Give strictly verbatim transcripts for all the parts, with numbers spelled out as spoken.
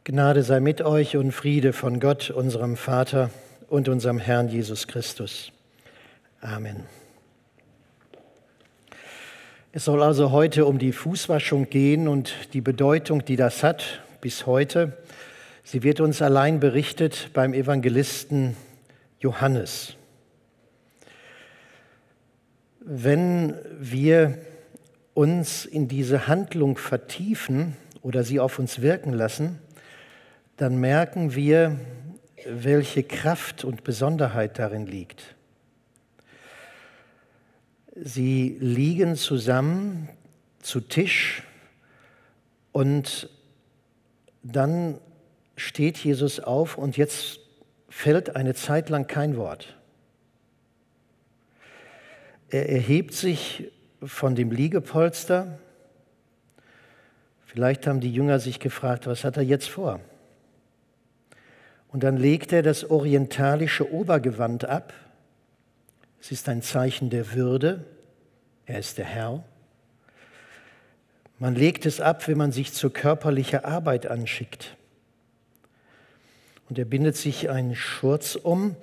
Gnade sei mit euch und Friede von Gott, unserem Vater und unserem Herrn Jesus Christus. Amen. Es soll also heute um die Fußwaschung gehen und die Bedeutung, die das hat bis heute. Sie wird uns allein berichtet beim Evangelisten Johannes. Wenn wir uns in diese Handlung vertiefen oder sie auf uns wirken lassen, dann merken wir, welche Kraft und Besonderheit darin liegt. Sie liegen zusammen zu Tisch und dann steht Jesus auf und jetzt fällt eine Zeit lang kein Wort. Er erhebt sich von dem Liegepolster. Vielleicht haben die Jünger sich gefragt, was hat er jetzt vor? Und dann legt er das orientalische Obergewand ab. Es ist ein Zeichen der Würde. Er ist der Herr. Man legt es ab, wenn man sich zur körperlichen Arbeit anschickt. Und er bindet sich einen Schurz um.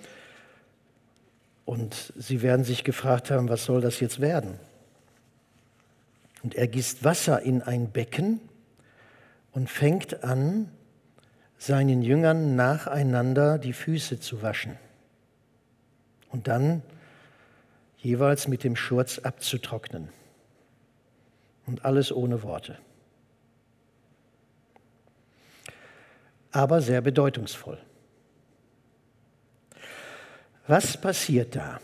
Und sie werden sich gefragt haben, was soll das jetzt werden? Und er gießt Wasser in ein Becken und fängt an, seinen Jüngern nacheinander die Füße zu waschen und dann jeweils mit dem Schurz abzutrocknen. Und alles ohne Worte. Aber sehr bedeutungsvoll. Was passiert da?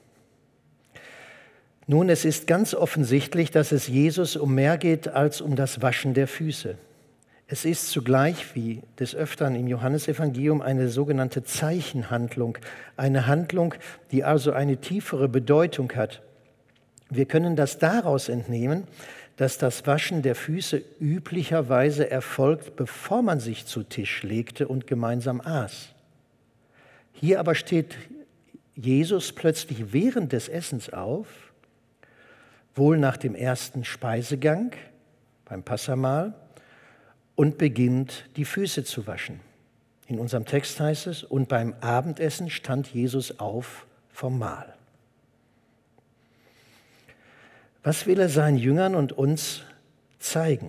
Nun, es ist ganz offensichtlich, dass es Jesus um mehr geht als um das Waschen der Füße. Es ist zugleich, wie des Öfteren im Johannesevangelium, eine sogenannte Zeichenhandlung, eine Handlung, die also eine tiefere Bedeutung hat. Wir können das daraus entnehmen, dass das Waschen der Füße üblicherweise erfolgt, bevor man sich zu Tisch legte und gemeinsam aß. Hier aber steht Jesus plötzlich während des Essens auf, wohl nach dem ersten Speisegang beim Passahmahl, und beginnt, die Füße zu waschen. In unserem Text heißt es, und beim Abendessen stand Jesus auf vom Mahl. Was will er seinen Jüngern und uns zeigen?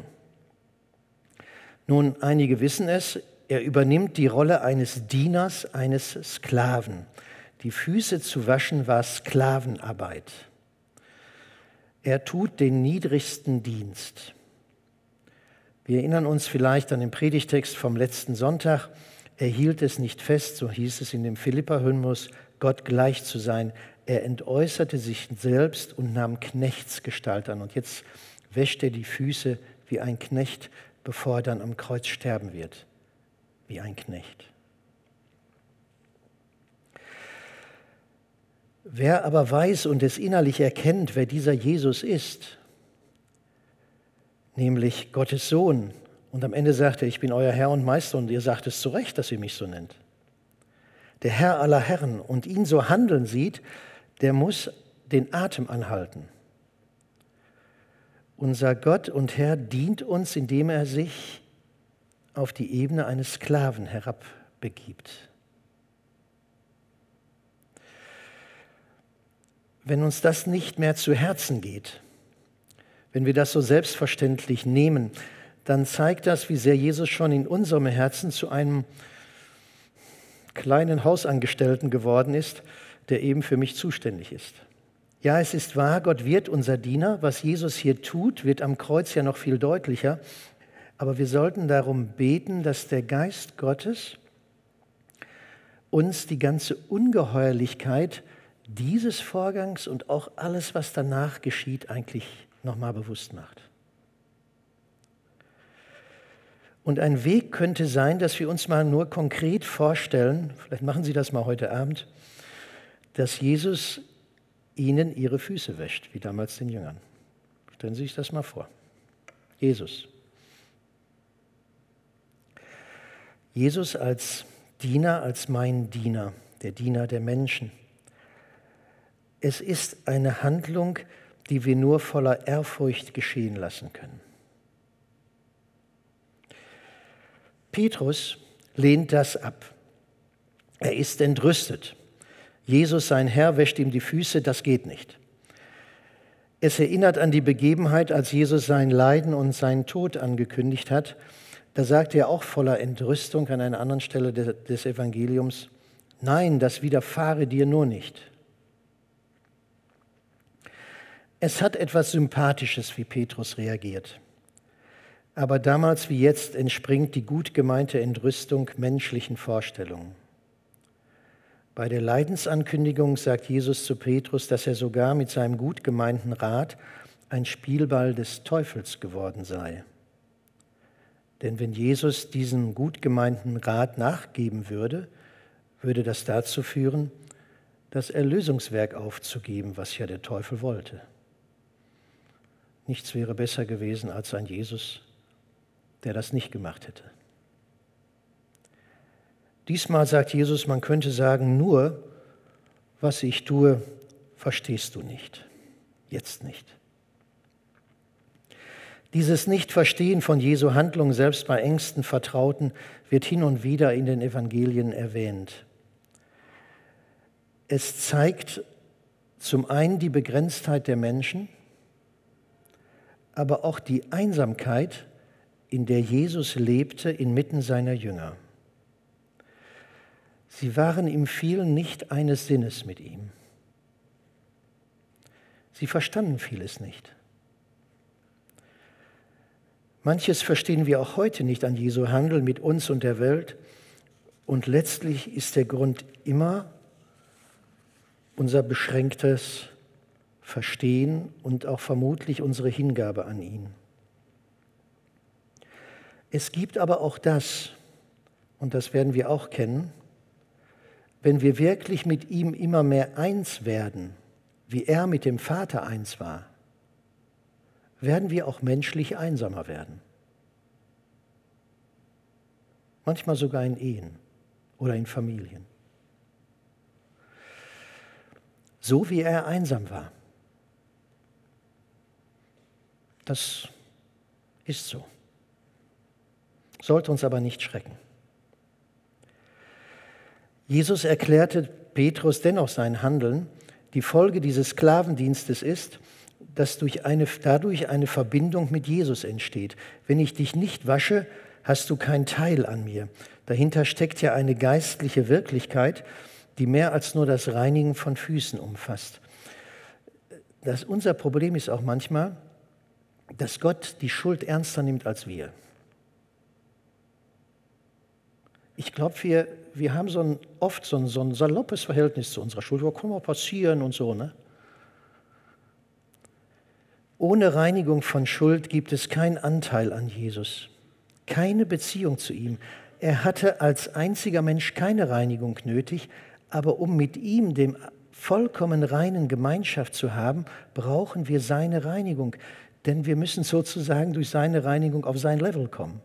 Nun, einige wissen es, er übernimmt die Rolle eines Dieners, eines Sklaven. Die Füße zu waschen war Sklavenarbeit. Er tut den niedrigsten Dienst. Wir erinnern uns vielleicht an den Predigtext vom letzten Sonntag. Er hielt es nicht fest, so hieß es in dem Philipper-Hymnus, Gott gleich zu sein. Er entäußerte sich selbst und nahm Knechtsgestalt an. Und jetzt wäscht er die Füße wie ein Knecht, bevor er dann am Kreuz sterben wird. Wie ein Knecht. Wer aber weiß und es innerlich erkennt, wer dieser Jesus ist, nämlich Gottes Sohn. Und am Ende sagt er, ich bin euer Herr und Meister und ihr sagt es zu Recht, dass ihr mich so nennt. Der Herr aller Herren und ihn so handeln sieht, der muss den Atem anhalten. Unser Gott und Herr dient uns, indem er sich auf die Ebene eines Sklaven herabbegibt. Wenn uns das nicht mehr zu Herzen geht, wenn wir das so selbstverständlich nehmen, dann zeigt das, wie sehr Jesus schon in unserem Herzen zu einem kleinen Hausangestellten geworden ist, der eben für mich zuständig ist. Ja, es ist wahr, Gott wird unser Diener. Was Jesus hier tut, wird am Kreuz ja noch viel deutlicher. Aber wir sollten darum beten, dass der Geist Gottes uns die ganze Ungeheuerlichkeit dieses Vorgangs und auch alles, was danach geschieht, eigentlich nochmal bewusst macht. Und ein Weg könnte sein, dass wir uns mal nur konkret vorstellen, vielleicht machen Sie das mal heute Abend, dass Jesus ihnen ihre Füße wäscht, wie damals den Jüngern. Stellen Sie sich das mal vor. Jesus. Jesus als Diener, als mein Diener, der Diener der Menschen. Es ist eine Handlung, die wir nur voller Ehrfurcht geschehen lassen können. Petrus lehnt das ab. Er ist entrüstet. Jesus, sein Herr, wäscht ihm die Füße, das geht nicht. Es erinnert an die Begebenheit, als Jesus sein Leiden und seinen Tod angekündigt hat. Da sagt er auch voller Entrüstung an einer anderen Stelle des Evangeliums: Nein, das widerfahre dir nur nicht. Es hat etwas Sympathisches, wie Petrus reagiert. Aber damals wie jetzt entspringt die gut gemeinte Entrüstung menschlichen Vorstellungen. Bei der Leidensankündigung sagt Jesus zu Petrus, dass er sogar mit seinem gut gemeinten Rat ein Spielball des Teufels geworden sei. Denn wenn Jesus diesem gut gemeinten Rat nachgeben würde, würde das dazu führen, das Erlösungswerk aufzugeben, was ja der Teufel wollte. Nichts wäre besser gewesen als ein Jesus, der das nicht gemacht hätte. Diesmal sagt Jesus, man könnte sagen, nur was ich tue, verstehst du nicht. Jetzt nicht. Dieses Nichtverstehen von Jesu Handlung, selbst bei engsten Vertrauten, wird hin und wieder in den Evangelien erwähnt. Es zeigt zum einen die Begrenztheit der Menschen, aber auch die Einsamkeit, in der Jesus lebte inmitten seiner Jünger. Sie waren im vielen nicht eines Sinnes mit ihm. Sie verstanden vieles nicht. Manches verstehen wir auch heute nicht an Jesu Handeln mit uns und der Welt. Und letztlich ist der Grund immer unser beschränktes Verstehen und auch vermutlich unsere Hingabe an ihn. Es gibt aber auch das, und das werden wir auch kennen, wenn wir wirklich mit ihm immer mehr eins werden, wie er mit dem Vater eins war, werden wir auch menschlich einsamer werden. Manchmal sogar in Ehen oder in Familien. So wie er einsam war. Das ist so. Sollte uns aber nicht schrecken. Jesus erklärte Petrus dennoch sein Handeln. Die Folge dieses Sklavendienstes ist, dass durch eine, dadurch eine Verbindung mit Jesus entsteht. Wenn ich dich nicht wasche, hast du kein Teil an mir. Dahinter steckt ja eine geistliche Wirklichkeit, die mehr als nur das Reinigen von Füßen umfasst. Das, unser Problem ist auch manchmal, dass Gott die Schuld ernster nimmt als wir. Ich glaube, wir, wir haben so ein, oft so ein, so ein saloppes Verhältnis zu unserer Schuld. Was kann mal passieren und so, ne? Ohne Reinigung von Schuld gibt es keinen Anteil an Jesus, keine Beziehung zu ihm. Er hatte als einziger Mensch keine Reinigung nötig, aber um mit ihm, dem vollkommen reinen Gemeinschaft zu haben, brauchen wir seine Reinigung. Denn wir müssen sozusagen durch seine Reinigung auf sein Level kommen.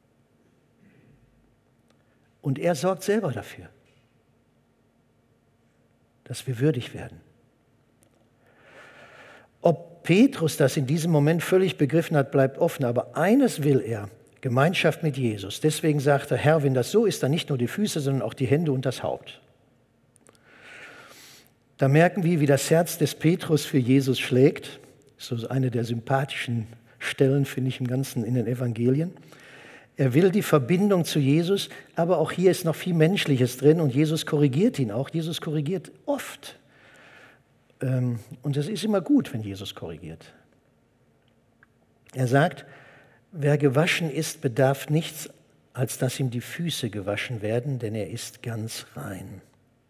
Und er sorgt selber dafür, dass wir würdig werden. Ob Petrus das in diesem Moment völlig begriffen hat, bleibt offen. Aber eines will er, Gemeinschaft mit Jesus. Deswegen sagt er, Herr, wenn das so ist, dann nicht nur die Füße, sondern auch die Hände und das Haupt. Da merken wir, wie das Herz des Petrus für Jesus schlägt. So eine der sympathischen Stellen, finde ich, im Ganzen in den Evangelien. Er will die Verbindung zu Jesus, aber auch hier ist noch viel Menschliches drin und Jesus korrigiert ihn auch. Jesus korrigiert oft. Und es ist immer gut, wenn Jesus korrigiert. Er sagt, wer gewaschen ist, bedarf nichts, als dass ihm die Füße gewaschen werden, denn er ist ganz rein.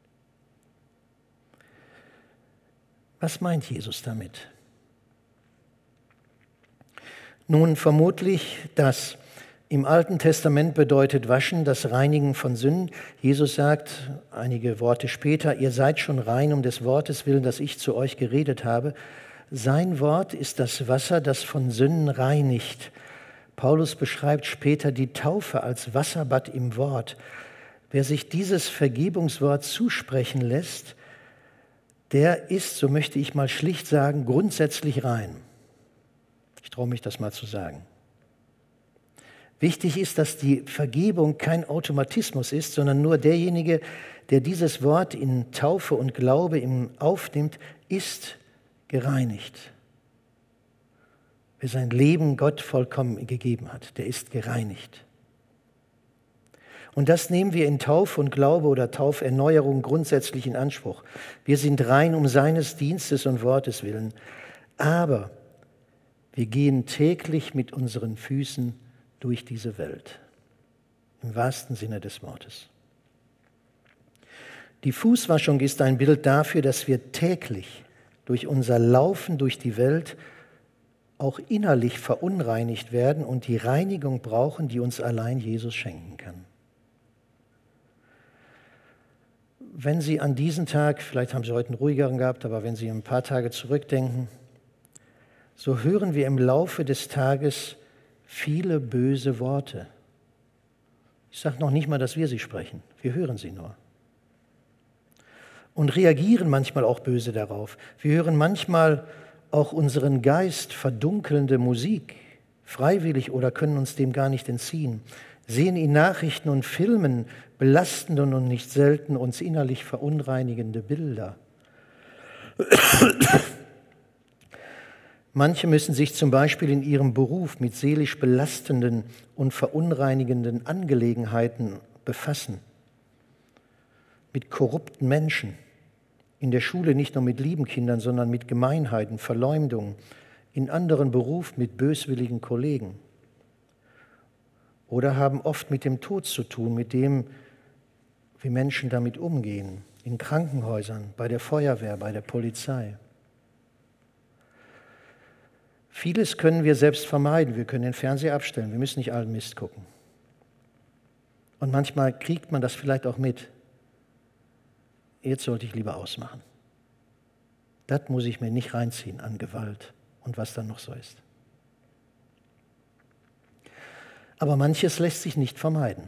Was meint Jesus damit? Nun, vermutlich das. Im Alten Testament bedeutet Waschen das Reinigen von Sünden. Jesus sagt einige Worte später, ihr seid schon rein um des Wortes willen, das ich zu euch geredet habe. Sein Wort ist das Wasser, das von Sünden reinigt. Paulus beschreibt später die Taufe als Wasserbad im Wort. Wer sich dieses Vergebungswort zusprechen lässt, der ist, so möchte ich mal schlicht sagen, grundsätzlich rein. Ich traue mich das mal zu sagen. Wichtig ist, dass die Vergebung kein Automatismus ist, sondern nur derjenige, der dieses Wort in Taufe und Glaube ihm aufnimmt, ist gereinigt. Wer sein Leben Gott vollkommen gegeben hat, der ist gereinigt. Und das nehmen wir in Taufe und Glaube oder Tauferneuerung grundsätzlich in Anspruch. Wir sind rein um seines Dienstes und Wortes willen. Aber wir gehen täglich mit unseren Füßen durch diese Welt. Im wahrsten Sinne des Wortes. Die Fußwaschung ist ein Bild dafür, dass wir täglich durch unser Laufen durch die Welt auch innerlich verunreinigt werden und die Reinigung brauchen, die uns allein Jesus schenken kann. Wenn Sie an diesen Tag, vielleicht haben Sie heute einen ruhigeren gehabt, aber wenn Sie ein paar Tage zurückdenken, so hören wir im Laufe des Tages viele böse Worte. Ich sage noch nicht mal, dass wir sie sprechen, wir hören sie nur. Und reagieren manchmal auch böse darauf. Wir hören manchmal auch unseren Geist verdunkelnde Musik, freiwillig oder können uns dem gar nicht entziehen, sehen in Nachrichten und Filmen belastende und nicht selten uns innerlich verunreinigende Bilder. Manche müssen sich zum Beispiel in ihrem Beruf mit seelisch belastenden und verunreinigenden Angelegenheiten befassen, mit korrupten Menschen, in der Schule nicht nur mit lieben Kindern, sondern mit Gemeinheiten, Verleumdungen, in anderen Berufen mit böswilligen Kollegen. Oder haben oft mit dem Tod zu tun, mit dem, wie Menschen damit umgehen, in Krankenhäusern, bei der Feuerwehr, bei der Polizei. Vieles können wir selbst vermeiden. Wir können den Fernseher abstellen. Wir müssen nicht allen Mist gucken. Und manchmal kriegt man das vielleicht auch mit. Jetzt sollte ich lieber ausmachen. Das muss ich mir nicht reinziehen an Gewalt und was dann noch so ist. Aber manches lässt sich nicht vermeiden.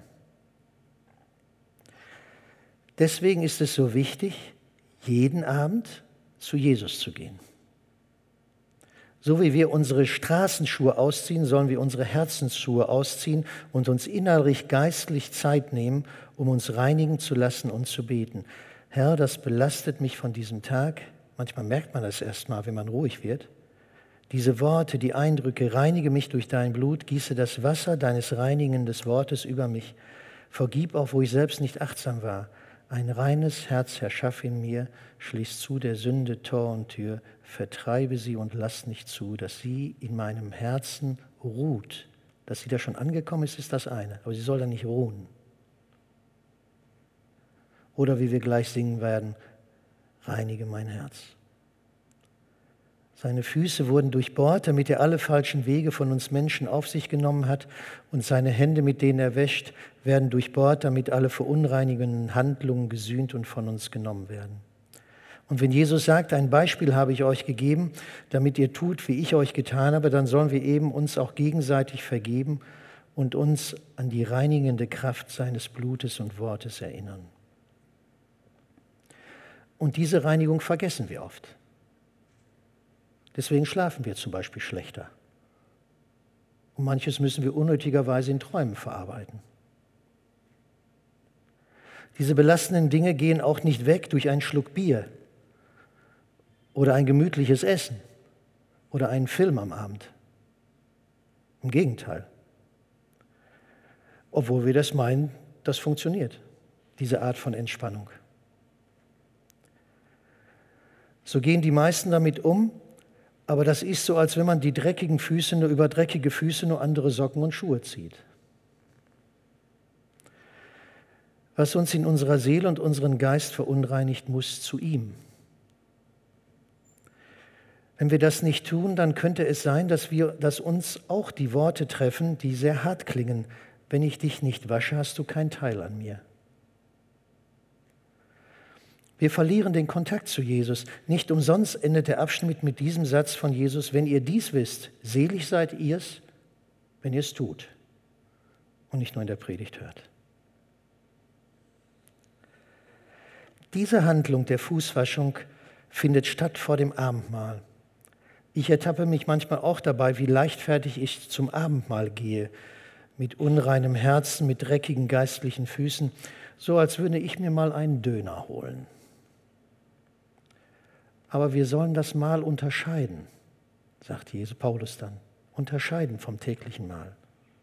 Deswegen ist es so wichtig, jeden Abend zu Jesus zu gehen. So wie wir unsere Straßenschuhe ausziehen, sollen wir unsere Herzensschuhe ausziehen und uns innerlich geistlich Zeit nehmen, um uns reinigen zu lassen und zu beten. Herr, das belastet mich von diesem Tag. Manchmal merkt man das erst mal, wenn man ruhig wird. Diese Worte, die Eindrücke, reinige mich durch dein Blut, gieße das Wasser deines reinigenden Wortes über mich. Vergib auch, wo ich selbst nicht achtsam war. Ein reines Herz erschaff in mir, schließ zu der Sünde Tor und Tür, vertreibe sie und lass nicht zu, dass sie in meinem Herzen ruht. Dass sie da schon angekommen ist, ist das eine, aber sie soll da nicht ruhen. Oder wie wir gleich singen werden, reinige mein Herz. Seine Füße wurden durchbohrt, damit er alle falschen Wege von uns Menschen auf sich genommen hat, und seine Hände, mit denen er wäscht, werden durchbohrt, damit alle verunreinigenden Handlungen gesühnt und von uns genommen werden. Und wenn Jesus sagt, ein Beispiel habe ich euch gegeben, damit ihr tut, wie ich euch getan habe, dann sollen wir eben uns auch gegenseitig vergeben und uns an die reinigende Kraft seines Blutes und Wortes erinnern. Und diese Reinigung vergessen wir oft. Deswegen schlafen wir zum Beispiel schlechter. Und manches müssen wir unnötigerweise in Träumen verarbeiten. Diese belastenden Dinge gehen auch nicht weg durch einen Schluck Bier oder ein gemütliches Essen oder einen Film am Abend. Im Gegenteil. Obwohl wir das meinen, das funktioniert, diese Art von Entspannung. So gehen die meisten damit um, aber das ist so, als wenn man die dreckigen Füße nur über dreckige Füße nur andere Socken und Schuhe zieht. Was uns in unserer Seele und unseren Geist verunreinigt, muss zu ihm. Wenn wir das nicht tun, dann könnte es sein, dass wir, dass uns auch die Worte treffen, die sehr hart klingen. Wenn ich dich nicht wasche, hast du keinen Teil an mir. Wir verlieren den Kontakt zu Jesus. Nicht umsonst endet der Abschnitt mit diesem Satz von Jesus: Wenn ihr dies wisst, selig seid ihr's, wenn ihr es tut und nicht nur in der Predigt hört. Diese Handlung der Fußwaschung findet statt vor dem Abendmahl. Ich ertappe mich manchmal auch dabei, wie leichtfertig ich zum Abendmahl gehe. mit unreinem Herzen, mit dreckigen geistlichen Füßen, so als würde ich mir mal einen Döner holen. Aber wir sollen das Mahl unterscheiden, sagt Jesus Paulus dann, unterscheiden vom täglichen Mahl.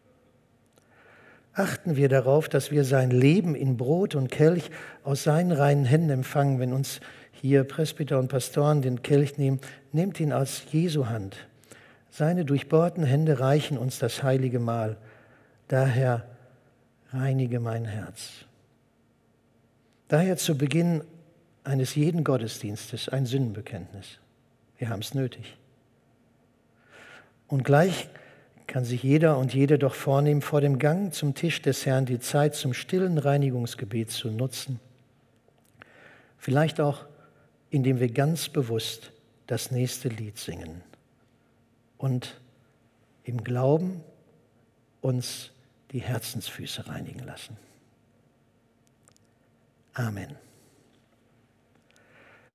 Achten wir darauf, dass wir sein Leben in Brot und Kelch aus seinen reinen Händen empfangen. Wenn uns hier Presbyter und Pastoren den Kelch nehmen, nehmt ihn aus Jesu Hand. Seine durchbohrten Hände reichen uns das heilige Mahl. Daher reinige mein Herz. Daher zu Beginn eines jeden Gottesdienstes ein Sündenbekenntnis. Wir haben es nötig. Und gleich kann sich jeder und jede doch vornehmen, vor dem Gang zum Tisch des Herrn die Zeit zum stillen Reinigungsgebet zu nutzen. Vielleicht auch, indem wir ganz bewusst das nächste Lied singen und im Glauben uns die Herzensfüße reinigen lassen. Amen.